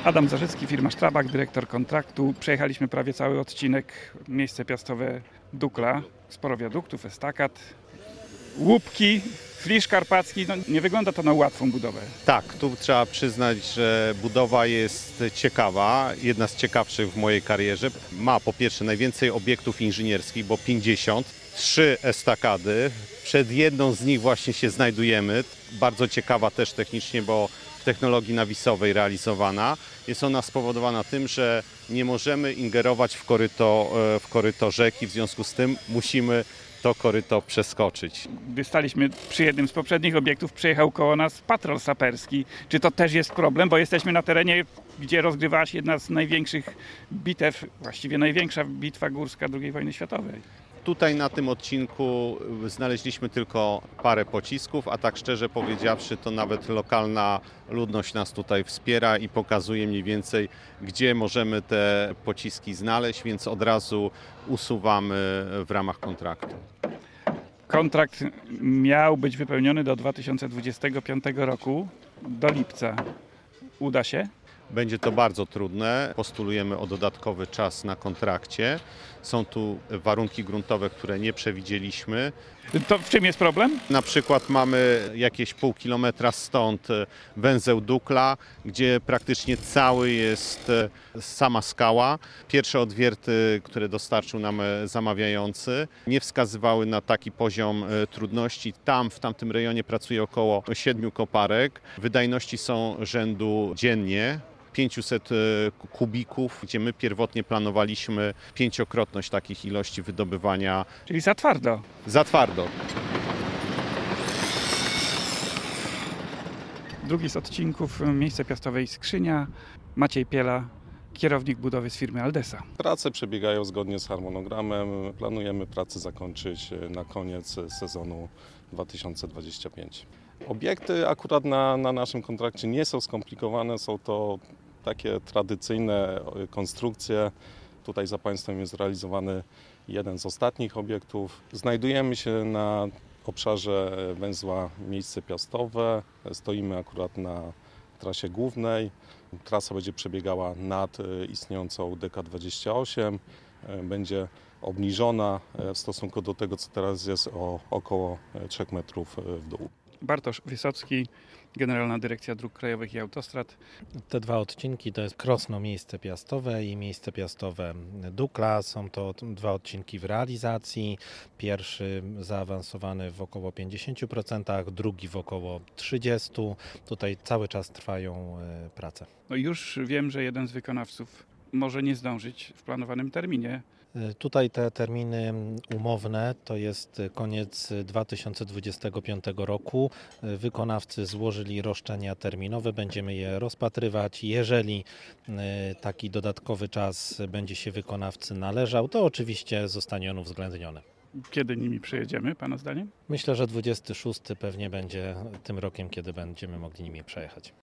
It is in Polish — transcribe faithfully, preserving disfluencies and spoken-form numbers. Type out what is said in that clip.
Adam Zarzycki, firma Strabag, dyrektor kontraktu. Przejechaliśmy prawie cały odcinek, miejsce piastowe Dukla, sporo wiaduktów, estakad, łupki, Frisz Karpacki. No, nie wygląda to na łatwą budowę. Tak, tu trzeba przyznać, że budowa jest ciekawa, jedna z ciekawszych w mojej karierze. Ma po pierwsze najwięcej obiektów inżynierskich, bo pięćdziesiąt, trzy estakady. Przed jedną z nich właśnie się znajdujemy. Bardzo ciekawa też technicznie, bo w technologii nawisowej realizowana. Jest ona spowodowana tym, że nie możemy ingerować w koryto, w koryto rzeki, w związku z tym musimy to koryto przeskoczyć. Gdy staliśmy przy jednym z poprzednich obiektów, przejechał koło nas patrol saperski. Czy to też jest problem? Bo jesteśmy na terenie, gdzie rozgrywała się jedna z największych bitew, właściwie największa bitwa górska drugiej wojny światowej. Tutaj na tym odcinku znaleźliśmy tylko parę pocisków, a tak szczerze powiedziawszy, to nawet lokalna ludność nas tutaj wspiera i pokazuje mniej więcej, gdzie możemy te pociski znaleźć, więc od razu usuwamy w ramach kontraktu. Kontrakt miał być wypełniony do dwa tysiące dwudziestego piątego roku, do lipca. Uda się? Będzie to bardzo trudne. Postulujemy o dodatkowy czas na kontrakcie. Są tu warunki gruntowe, które nie przewidzieliśmy. To w czym jest problem? Na przykład mamy jakieś pół kilometra stąd węzeł Dukla, gdzie praktycznie cały jest sama skała. Pierwsze odwierty, które dostarczył nam zamawiający, nie wskazywały na taki poziom trudności. Tam, w tamtym rejonie pracuje około siedmiu koparek. Wydajności są rzędu dziennie pięćset kubików, gdzie my pierwotnie planowaliśmy pięciokrotność takich ilości wydobywania. Czyli za twardo. Za twardo. Drugi z odcinków, miejsce piastowe i skrzynia. Maciej Piela, kierownik budowy z firmy Aldesa. Prace przebiegają zgodnie z harmonogramem. Planujemy pracę zakończyć na koniec sezonu dwa tysiące dwudziestego piątego. Obiekty akurat na, na naszym kontrakcie nie są skomplikowane, są to takie tradycyjne konstrukcje. Tutaj za Państwem jest realizowany jeden z ostatnich obiektów. Znajdujemy się na obszarze węzła miejsce piastowe. Stoimy akurat na trasie głównej. Trasa będzie przebiegała nad istniejącą D K dwadzieścia osiem. Będzie obniżona w stosunku do tego, co teraz jest, o około trzech metrów w dół. Bartosz Wysocki, Generalna Dyrekcja Dróg Krajowych i Autostrad. Te dwa odcinki to jest Krosno miejsce piastowe i miejsce piastowe Dukla. Są to dwa odcinki w realizacji. Pierwszy zaawansowany w około pięćdziesiąt procent, drugi w około trzydzieści procent. Tutaj cały czas trwają prace. No już wiem, że jeden z wykonawców może nie zdążyć w planowanym terminie. Tutaj te terminy umowne to jest koniec dwa tysiące dwudziestego piątego roku. Wykonawcy złożyli roszczenia terminowe, będziemy je rozpatrywać. Jeżeli taki dodatkowy czas będzie się wykonawcy należał, to oczywiście zostanie on uwzględniony. Kiedy nimi przejedziemy, Pana zdaniem? Myślę, że dwudziesty szósty pewnie będzie tym rokiem, kiedy będziemy mogli nimi przejechać.